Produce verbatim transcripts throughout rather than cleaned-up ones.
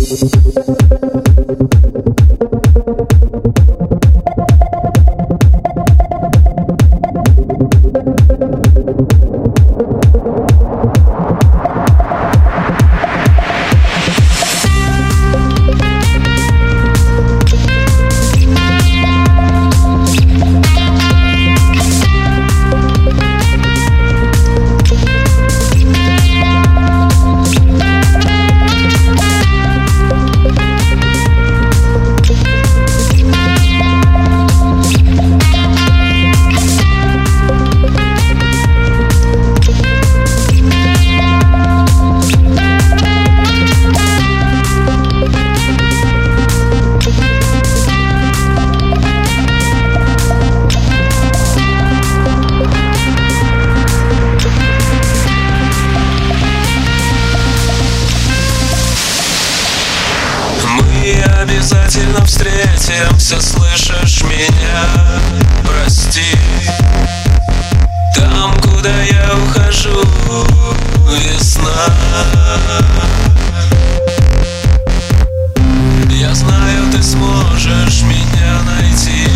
Обязательно встретимся, слышишь меня? Прости. Там, куда я ухожу, весна. Я знаю, ты сможешь меня найти.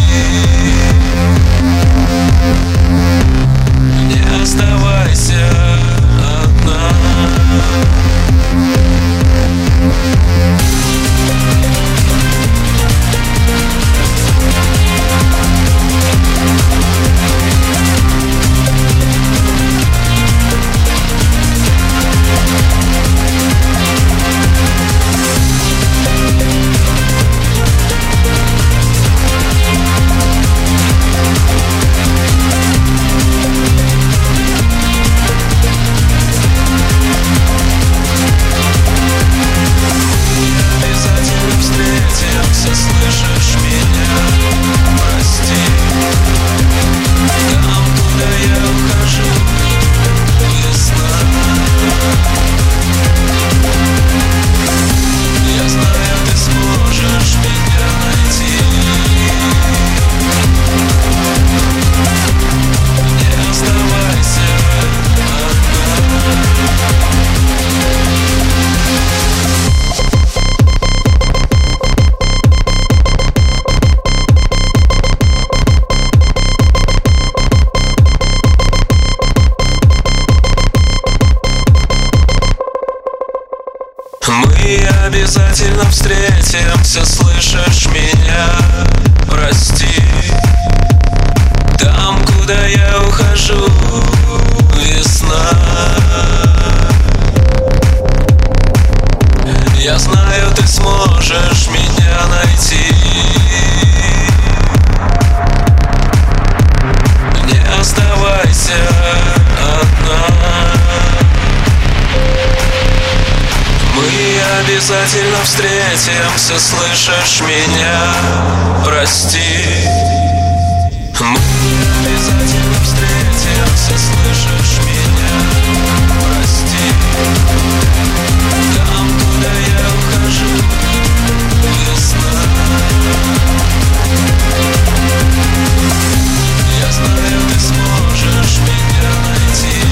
Не оставайся одна. Мы обязательно встретимся, слышишь меня? Прости. Там, куда я ухожу, весна. Я знаю, ты сможешь меня найти. Не оставайся одна. Мы обязательно встретимся, слышишь меня? Прости. Мы обязательно встретимся, слышишь меня? Прости. Там, куда я ухожу, весна. Я знаю, ты сможешь меня найти.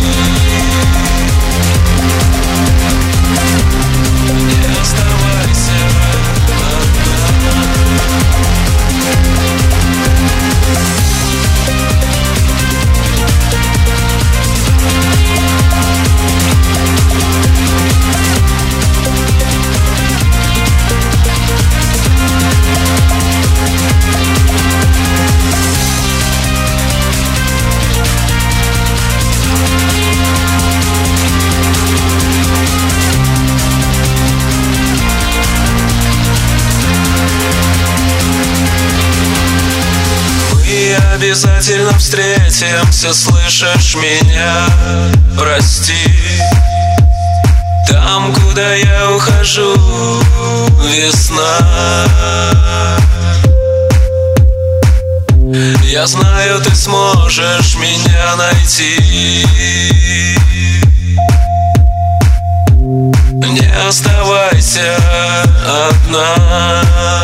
Не оставайся одна. Обязательно встретимся, слышишь меня? Прости. Там, куда я ухожу, весна. Я знаю, ты сможешь меня найти. Не оставайся одна.